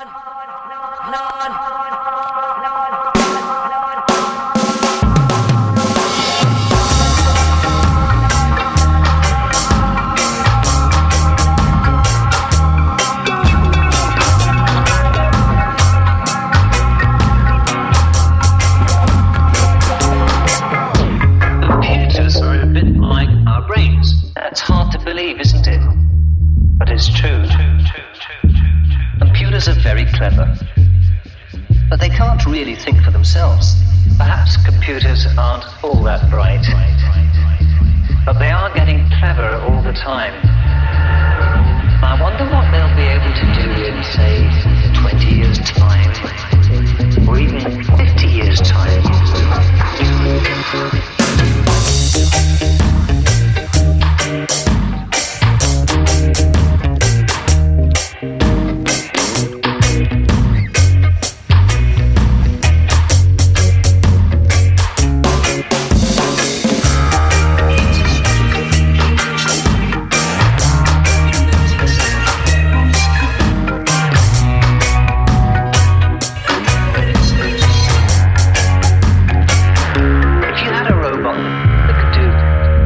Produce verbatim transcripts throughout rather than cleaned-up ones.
That's hard to believe, isn't it? But it's true. Computers are very clever, but they can't really think for themselves. Perhaps computers aren't all that bright, but they are getting clever all the time. I wonder what they'll be able to do in, say, twenty years' time, or even fifty years' time.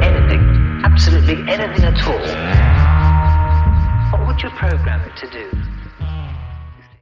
Anything at all, what would you program it to do?